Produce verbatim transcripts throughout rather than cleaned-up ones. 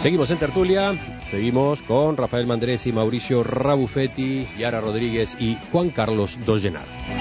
Seguimos en tertulia, seguimos con Rafael Mandresi, Mauricio Rabufetti, Yara Rodríguez y Juan Carlos Dollenar.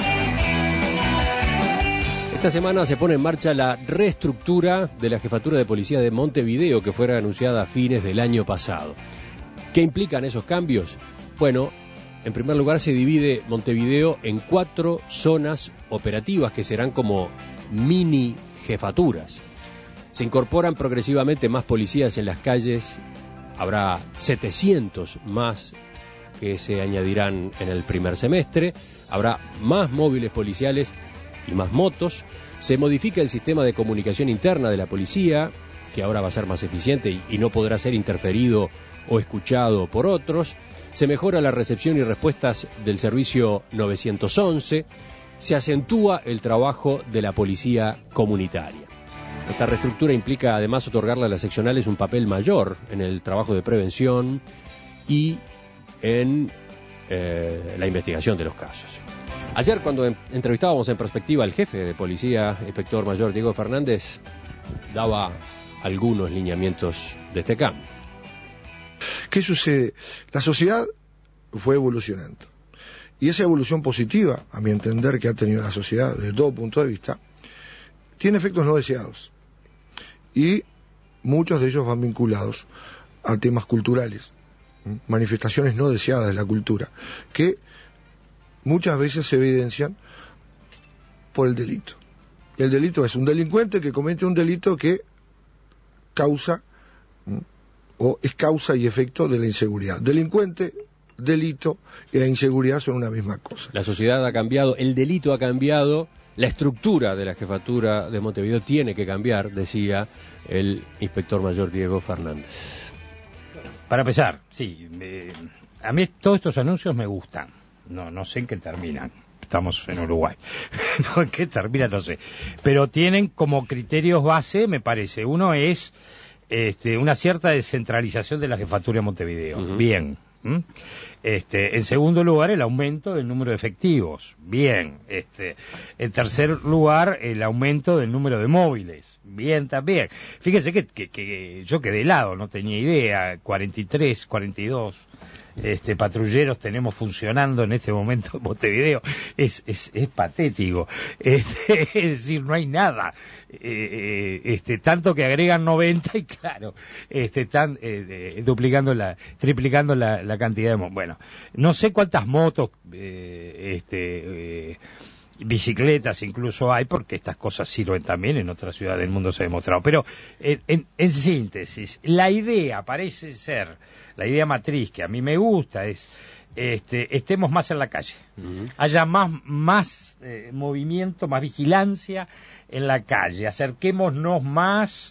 Esta semana se pone en marcha la reestructura de la Jefatura de Policía de Montevideo, que fuera anunciada a fines del año pasado. ¿Qué implican esos cambios? Bueno, en primer lugar se divide Montevideo en cuatro zonas operativas que serán como mini jefaturas. Se incorporan progresivamente más policías en las calles, habrá setecientos más que se añadirán en el primer semestre, habrá más móviles policiales y más motos, se modifica el sistema de comunicación interna de la policía, que ahora va a ser más eficiente y no podrá ser interferido o escuchado por otros, se mejora la recepción y respuestas del servicio nueve once, se acentúa el trabajo de la policía comunitaria. Esta reestructura implica además otorgarle a las seccionales un papel mayor en el trabajo de prevención y en eh, la investigación de los casos. Ayer, cuando entrevistábamos en perspectiva al jefe de policía, inspector mayor Diego Fernández, daba algunos lineamientos de este cambio. ¿Qué sucede? La sociedad fue evolucionando. Y esa evolución positiva, a mi entender, que ha tenido la sociedad desde todo punto de vista, tiene efectos no deseados. Y muchos de ellos van vinculados a temas culturales, manifestaciones no deseadas de la cultura, que muchas veces se evidencian por el delito. El delito es un delincuente que comete un delito que causa o es causa y efecto de la inseguridad. Delincuente, delito y la inseguridad son una misma cosa. La sociedad ha cambiado, el delito ha cambiado, la estructura de la jefatura de Montevideo tiene que cambiar, decía el inspector mayor Diego Fernández. Para empezar, sí, eh, a mí todos estos anuncios me gustan. No, no sé en qué terminan. Estamos en Uruguay. No, en qué terminan, no sé. Pero tienen como criterios base, me parece. Uno es este, una cierta descentralización de la jefatura de Montevideo. Uh-huh. Bien. ¿Mm? Este, en segundo lugar, el aumento del número de efectivos. Bien. Este, en tercer lugar, el aumento del número de móviles. Bien también. Fíjese que, que, que yo quedé helado, no tenía idea. cuarenta y tres, cuarenta y dos este, patrulleros tenemos funcionando en este momento en Montevideo. Es, es, es patético. Este, es decir, no hay nada. Eh, este, tanto que agregan noventa y claro, este, están eh, eh, duplicando la, triplicando la, la cantidad de motos. Bueno, no sé cuántas motos, eh, este, eh, bicicletas incluso hay, porque estas cosas sirven también en otras ciudades del mundo, se ha demostrado. Pero en, en, en síntesis, la idea parece ser, la idea matriz que a mí me gusta es Este, estemos más en la calle, uh-huh. haya más, más eh, movimiento, más vigilancia en la calle, acerquémonos más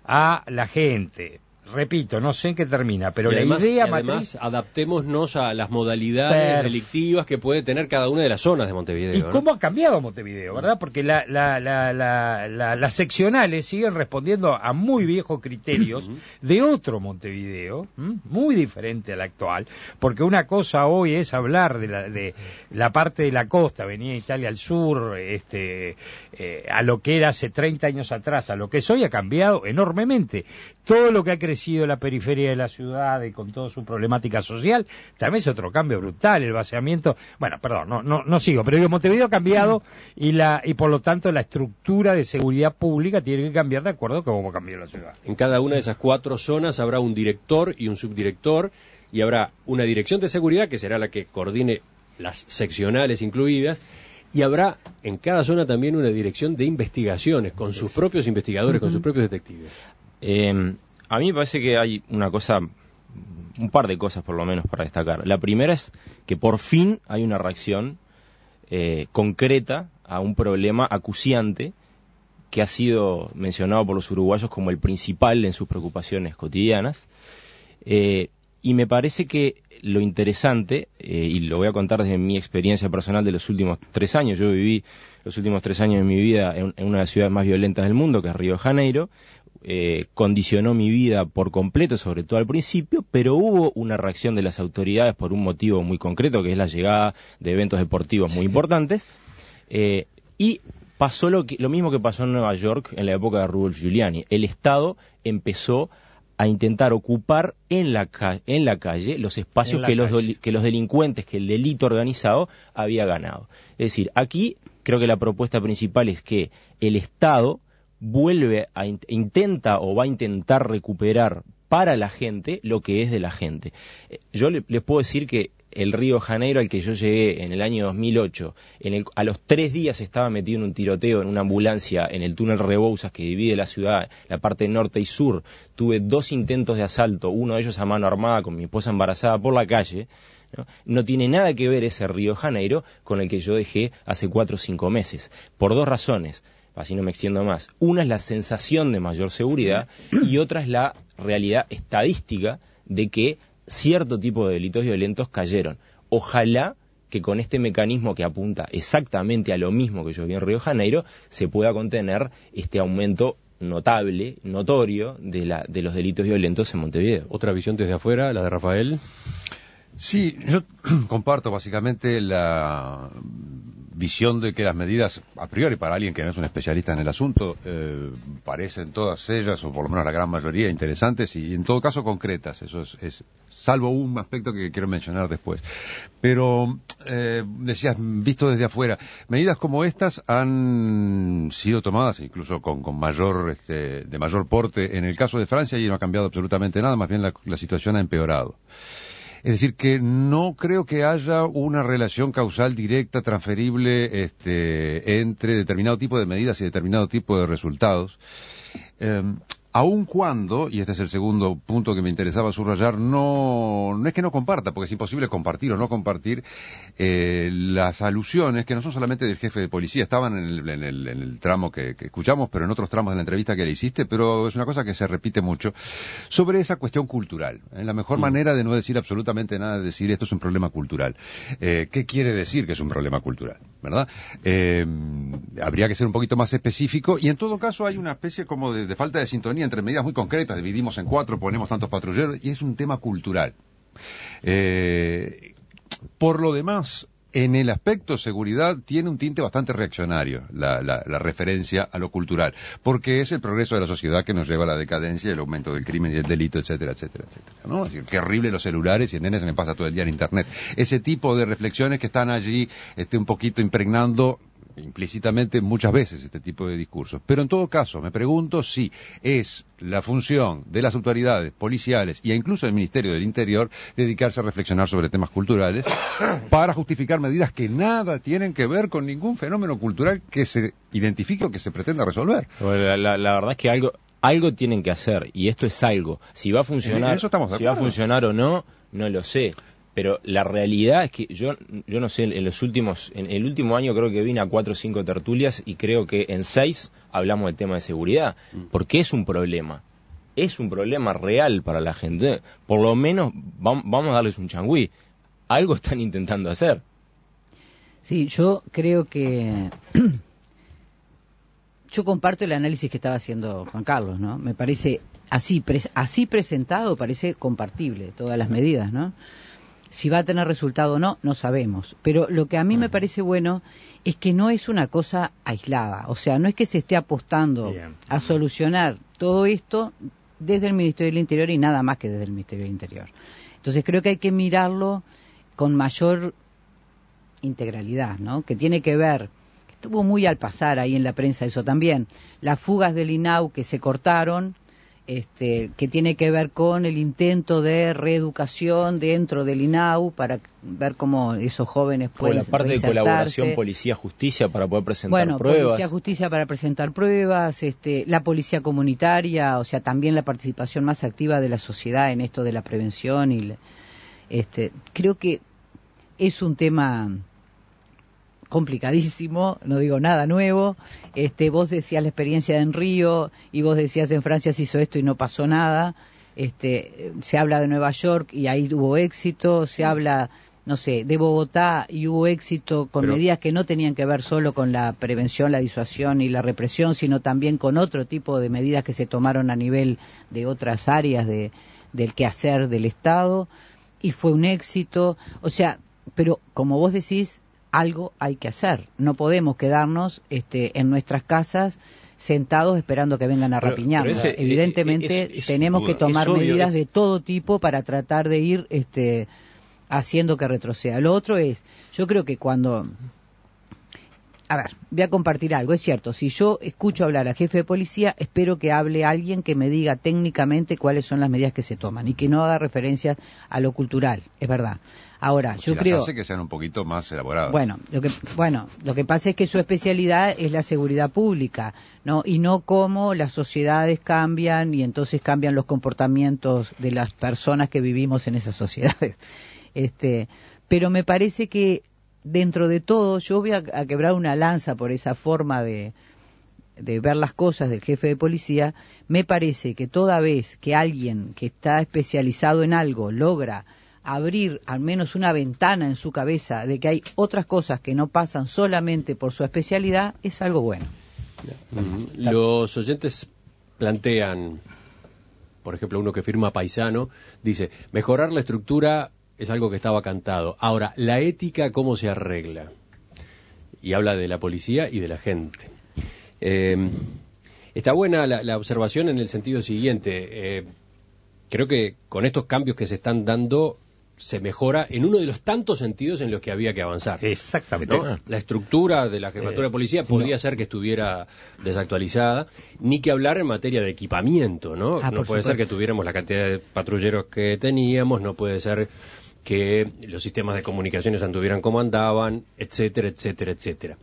a la gente. Repito, no sé en qué termina, pero y además, la idea y además matriz... adaptémonos a las modalidades Perf... delictivas que puede tener cada una de las zonas de Montevideo. ¿Y ¿no? cómo ha cambiado Montevideo, verdad? Porque la, la, la, la, la, las seccionales siguen respondiendo a muy viejos criterios de otro Montevideo, ¿m? muy diferente al actual, porque una cosa hoy es hablar de la, de la parte de la costa, Avenida Italia al sur, este, eh, a lo que era hace treinta años atrás, a lo que es hoy, ha cambiado enormemente. Todo lo que ha crecido la periferia de la ciudad y con toda su problemática social, también es otro cambio brutal, el vaciamiento, bueno, perdón, no, no, no sigo, pero digo, Montevideo ha cambiado y la, y por lo tanto la estructura de seguridad pública tiene que cambiar de acuerdo con cómo cambió la ciudad. En cada una de esas cuatro zonas habrá un director y un subdirector, y habrá una dirección de seguridad que será la que coordine las seccionales incluidas, y habrá en cada zona también una dirección de investigaciones, con sus propios investigadores, uh-huh. con sus propios detectives. Eh, a mí me parece que hay una cosa, un par de cosas por lo menos para destacar. La primera es que por fin hay una reacción eh, concreta a un problema acuciante que ha sido mencionado por los uruguayos como el principal en sus preocupaciones cotidianas. Eh, y me parece que lo interesante, eh, y lo voy a contar desde mi experiencia personal de los últimos tres años, yo viví los últimos tres años de mi vida en, en una de las ciudades más violentas del mundo, que es Río de Janeiro, eh, condicionó mi vida por completo, sobre todo al principio, pero hubo una reacción de las autoridades por un motivo muy concreto, que es la llegada de eventos deportivos muy importantes, eh, y pasó lo, que, lo mismo que pasó en Nueva York en la época de Rudolph Giuliani. El Estado empezó a intentar ocupar en la, ca en la calle los espacios la que, calle. Los que los delincuentes, que el delito organizado había ganado. Es decir, aquí creo que la propuesta principal es que el Estado vuelve a in intenta o va a intentar recuperar para la gente lo que es de la gente. Yo le, les puedo decir que el Río de Janeiro al que yo llegué en el año dos mil ocho, en el, a los tres días estaba metido en un tiroteo en una ambulancia en el túnel Rebouças que divide la ciudad, la parte norte y sur. Tuve dos intentos de asalto, uno de ellos a mano armada con mi esposa embarazada por la calle. ¿No? No tiene nada que ver ese Río de Janeiro con el que yo dejé hace cuatro o cinco meses, por dos razones. Así no me extiendo más. Una es la sensación de mayor seguridad y otra es la realidad estadística de que cierto tipo de delitos violentos cayeron. Ojalá que con este mecanismo que apunta exactamente a lo mismo que yo vi en Río de Janeiro se pueda contener este aumento notable, notorio, de, la, de los delitos violentos en Montevideo. Otra visión desde afuera, la de Rafael. Sí, yo comparto básicamente la visión de que las medidas, a priori para alguien que no es un especialista en el asunto, eh, parecen todas ellas, o por lo menos la gran mayoría, interesantes y en todo caso concretas. Eso es, es salvo un aspecto que quiero mencionar después. Pero, eh, decías, visto desde afuera, medidas como estas han sido tomadas incluso con, con mayor, este, de mayor porte en el caso de Francia y no ha cambiado absolutamente nada, más bien la, la situación ha empeorado. Es decir, que no creo que haya una relación causal directa, transferible, este, entre determinado tipo de medidas y determinado tipo de resultados. Eh, aun cuando, y este es el segundo punto que me interesaba subrayar, no, no es que no comparta, porque es imposible compartir o no compartir eh, las alusiones, que no son solamente del jefe de policía, estaban en el, en el, en el tramo que, que escuchamos, pero en otros tramos de la entrevista que le hiciste, pero es una cosa que se repite mucho, sobre esa cuestión cultural. ¿eh? La mejor mm. manera de no decir absolutamente nada es decir esto es un problema cultural. Eh, ¿Qué quiere decir que es un problema cultural? ¿Verdad? Eh, habría que ser un poquito más específico, y en todo caso hay una especie como de, de falta de sintonía entre medidas muy concretas, dividimos en cuatro, ponemos tantos patrulleros, y es un tema cultural. Eh, por lo demás, en el aspecto seguridad tiene un tinte bastante reaccionario la, la, la referencia a lo cultural, porque es el progreso de la sociedad que nos lleva a la decadencia y el aumento del crimen y el delito, etcétera, etcétera, etcétera, ¿no? Es decir, qué horrible los celulares y el nene se me pasa todo el día en internet. Ese tipo de reflexiones que están allí, este, un poquito impregnando implícitamente muchas veces este tipo de discursos. Pero en todo caso, me pregunto si es la función de las autoridades policiales e incluso del Ministerio del Interior dedicarse a reflexionar sobre temas culturales para justificar medidas que nada tienen que ver con ningún fenómeno cultural que se identifique o que se pretenda resolver. La, la, la verdad es que algo algo tienen que hacer, y esto es algo. Si va a funcionar, eso estamos de si va a acuerdo. funcionar o no, no lo sé. Pero la realidad es que yo yo no sé, en los últimos, en el último año creo que vine a cuatro o cinco tertulias y creo que en seis hablamos del tema de seguridad, porque es un problema, es un problema real para la gente. Por lo menos vamos, vamos a darles un changüí, algo están intentando hacer. Sí, yo creo que yo comparto el análisis que estaba haciendo Juan Carlos, ¿no? Me parece así pre así presentado parece compartible todas las medidas, ¿no? Si va a tener resultado o no, no sabemos. Pero lo que a mí me parece bueno es que no es una cosa aislada. O sea, no es que se esté apostando Bien. a solucionar todo esto desde el Ministerio del Interior y nada más que desde el Ministerio del Interior. Entonces creo que hay que mirarlo con mayor integralidad, ¿no? Que tiene que ver, estuvo muy al pasar ahí en la prensa eso también, las fugas del INAU que se cortaron, Este, que tiene que ver con el intento de reeducación dentro del INAU para ver cómo esos jóvenes pueden la parte de colaboración policía-justicia para poder presentar bueno, pruebas. Bueno, policía-justicia para presentar pruebas, este, la policía comunitaria, o sea, también la participación más activa de la sociedad en esto de la prevención. y este, Creo que es un tema complicadísimo, no digo nada nuevo. Este, vos decías la experiencia en Río y vos decías en Francia se hizo esto y no pasó nada. Este, se habla de Nueva York y ahí hubo éxito, se habla, no sé, de Bogotá y hubo éxito con Pero... medidas que no tenían que ver solo con la prevención, la disuasión y la represión, sino también con otro tipo de medidas que se tomaron a nivel de otras áreas de, del quehacer del Estado y fue un éxito. O sea, pero como vos decís, algo hay que hacer. No podemos quedarnos este, en nuestras casas sentados esperando que vengan a Pero- rapiñarnos. pero ese- Evidentemente es- es- tenemos que es tomar obvio, medidas es- de todo tipo para tratar de ir este, haciendo que retroceda. Lo otro es, yo creo que cuando... A ver, voy a compartir algo, es cierto, si yo escucho hablar al jefe de policía, espero que hable alguien que me diga técnicamente cuáles son las medidas que se toman y que no haga referencia a lo cultural, es verdad. Ahora, Si yo las creo... hace que sean un poquito más elaboradas. Bueno, lo que bueno, lo que pasa es que su especialidad es la seguridad pública, ¿no? Y no cómo las sociedades cambian y entonces cambian los comportamientos de las personas que vivimos en esas sociedades. Este, pero me parece que dentro de todo yo voy a, a quebrar una lanza por esa forma de de ver las cosas del jefe de policía. Me parece que toda vez que alguien que está especializado en algo logra abrir al menos una ventana en su cabeza de que hay otras cosas que no pasan solamente por su especialidad, es algo bueno. Mm, Los oyentes plantean, por ejemplo, uno que firma Paisano, dice, mejorar la estructura es algo que estaba cantado. Ahora, la ética, ¿cómo se arregla? Y habla de la policía y de la gente. Eh, está buena la, la observación en el sentido siguiente. Eh, creo que con estos cambios que se están dando, se mejora en uno de los tantos sentidos en los que había que avanzar. Exactamente. ¿No? La estructura de la jefatura Eh, de policía podría no. ser que estuviera desactualizada, ni que hablar en materia de equipamiento, ¿no? Ah, no por puede ser supuesto. que tuviéramos la cantidad de patrulleros que teníamos, no puede ser que los sistemas de comunicaciones anduvieran como andaban, etcétera, etcétera, etcétera.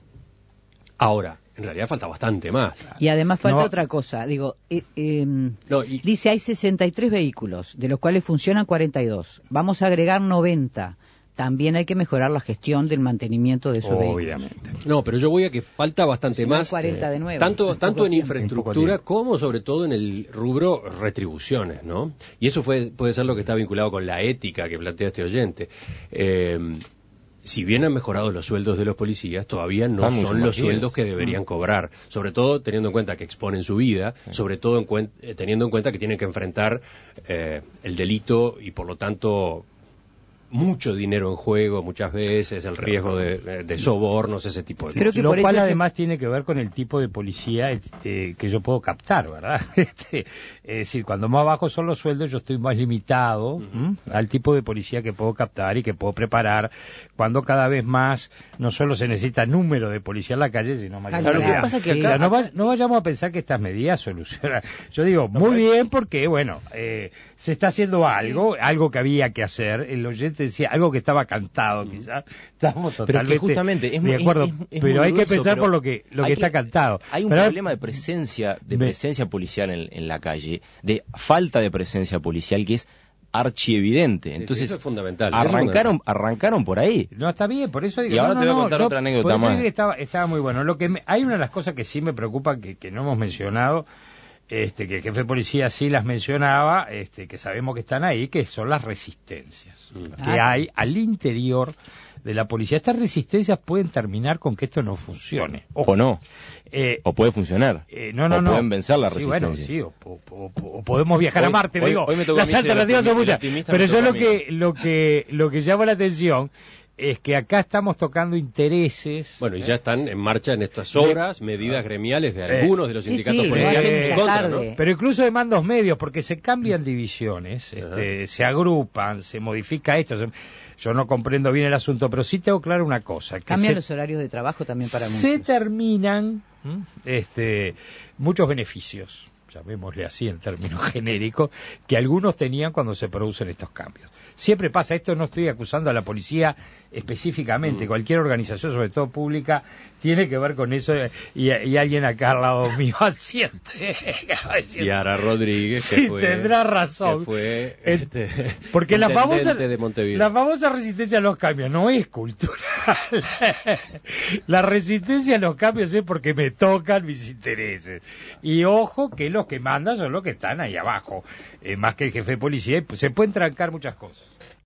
Ahora, en realidad falta bastante más. Y además falta No. otra cosa, digo, eh, eh, No, y- dice hay sesenta y tres vehículos, de los cuales funcionan cuarenta y dos. Vamos a agregar noventa. También hay que mejorar la gestión del mantenimiento de esos vehículos. Obviamente. No, pero yo voy a que falta bastante Si no hay más. cuarenta de nuevo. Tanto, En tanto poco en tiempo. infraestructura En poco como sobre todo en el rubro retribuciones, ¿no? Y eso fue, puede ser lo que está vinculado con la ética que plantea este oyente. Eh, si bien han mejorado los sueldos de los policías, todavía no Están muy son los sumergidos. sueldos que deberían cobrar, sobre todo teniendo en cuenta que exponen su vida, sobre todo en cuen- eh, teniendo en cuenta que tienen que enfrentar eh, el delito y por lo tanto mucho dinero en juego muchas veces, el riesgo de, de- de sobornos, ese tipo de Creo cosas. que Lo por eso cual es que- además tiene que ver con el tipo de policía este, que yo puedo captar, ¿verdad? Este, es decir, cuando más bajos son los sueldos, yo estoy más limitado ¿m? al tipo de policía que puedo captar y que puedo preparar, cuando cada vez más no solo se necesita número de policía en la calle, sino mayor Claro, calidad. lo que pasa es que O sea, acá- no, va- no vayamos a pensar que estas medidas solucionan. Yo digo, muy bien, porque, bueno, eh, se está haciendo algo, algo que había que hacer. El oyente decía, algo que estaba cantado, quizás. Estamos Pero es que totalmente justamente es muy- de acuerdo, es- es- es pero muy hay que grueso, pensar pero por lo que lo que hay está que- cantado. Hay un Pero- problema de presencia, de Me- presencia policial en, en la calle, de falta de presencia policial que es archievidente. Sí, Entonces, eso es fundamental. eso es arrancaron, arrancaron por ahí. No, está bien, por eso digo. Y ahora no, te voy a no, contar yo- otra anécdota por eso más. digo que estaba, estaba muy bueno. Lo que me- hay una de las cosas que sí me preocupa que, que no hemos mencionado, este, que el jefe de policía sí las mencionaba, este, que sabemos que están ahí, que son las resistencias Mm. que Ah, hay al interior de la policía. Estas resistencias pueden terminar con que esto no funcione. O no. Eh, O puede funcionar. Eh, no, no, o no. pueden vencer la Sí, resistencia. bueno, sí, o, o- o- o podemos viajar a Hoy- Marte, hoy- digo. hoy me tocó a Las mí ser el alternativas son optimi- el muchas. optimista, Pero me yo tocó lo a mí. que, lo que, lo que llama la atención es que acá estamos tocando intereses. Bueno, y ya están en marcha en estas horas medidas gremiales de Eh, algunos de los sí, sindicatos sí, policiales lo hacen en esta contra, tarde. ¿no? Pero incluso de mandos medios, porque se cambian divisiones, este, se agrupan, se modifica esto. se- Yo no comprendo bien el asunto, pero sí tengo claro una cosa. Que Cambian se- los horarios de trabajo también para se muchos. terminan ¿m? este, muchos beneficios, llamémosle así en términos genéricos, que algunos tenían cuando se producen estos cambios. Siempre pasa esto, no estoy acusando a la policía específicamente, Mm. cualquier organización, sobre todo pública, tiene que ver con eso, eh, y, y alguien acá al lado mío asiente. Y Ara Rodríguez, Sí, que fue, tendrá razón. que fue Eh, este, Porque la intendente famosa, de Montevideo. la famosa resistencia a los cambios no es cultural. La resistencia a los cambios es porque me tocan mis intereses. Y ojo que los que mandan son los que están ahí abajo. Eh, más que el jefe de policía, se pueden trancar muchas cosas.